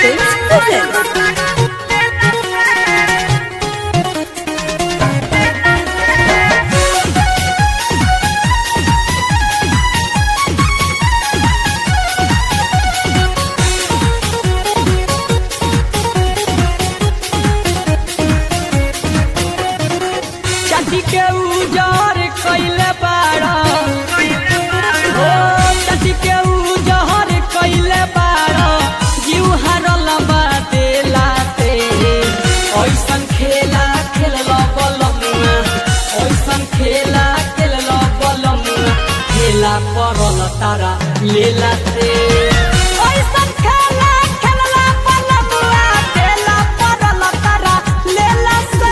Films presents. चाची के उजार कइले बाड़ा ओ चाची के उजार कइले बाड़ा जीव हारल बा देलाते ओइसन खेला खेललो बलमुआ ओइसन खेला खेललो बलमुआ खेला परल तारा लेलाते ओइसन खेला खेललो बलमुआ खेला परल तारा लेलाते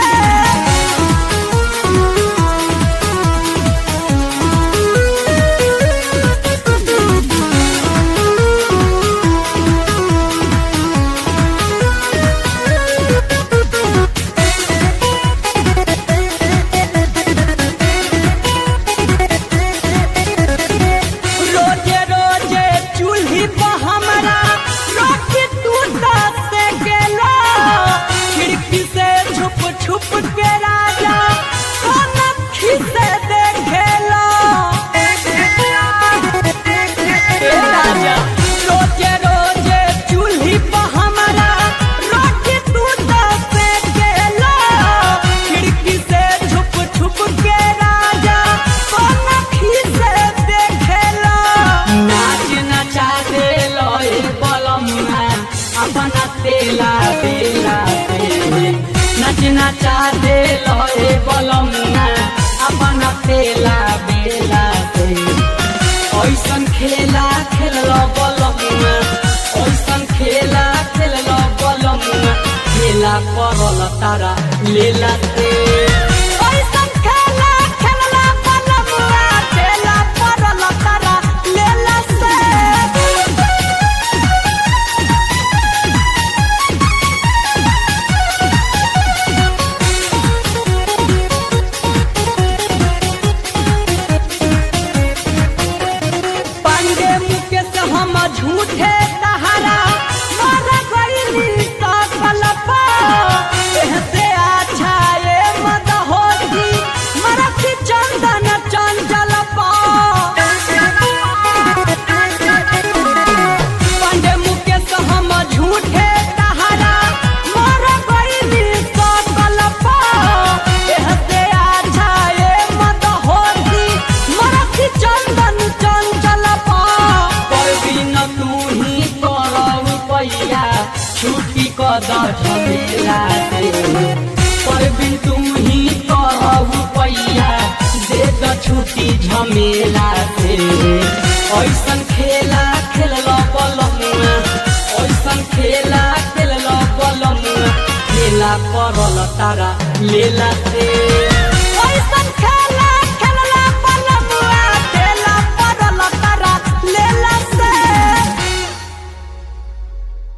रोजे रोजे चूल्ही पर हमरा रोटी टूटा से गेलो खिड़की से छुप छुप के राजा कनखी से देखेलो राजा रोजे रोजे चूल्ही पर हमरा रोटी टूटा से गेलो खिड़की से छुप छुप के राजा कनखी से देखेलो नाच नचा देलो ए बलमुआ अपना तेला बेला नाच नचा देलो ए बलमुआ अपना तेला बेला ओइसन खेला खेललो बलमुआ ओइसन खेला खेललो बलमुआ खेला परल तारा लेलाते ओइसन खेला खेललो बलमुआ खेला परल तारा लेलाते पांडे मुकेश हम झूठे तहारा मर गईली सकल पा एहसे अच्छा ये मत होती मरखी चंदन चंचल पा पांडे मुकेश हम झूठे तहारा मर गईली सकल पा एहसे अच्छा ये मत होती मरखी चंदन चंचल पा परवीन तू ही करऊ पैया छुट्टी कद झमेला परवीन तू ही करऊ पैया दे द छुट्टी झमेला से ओइसन खेला खेललो बलमुआ ओइसन खेला खेललो बलमुआ खेला परल तारा लेला से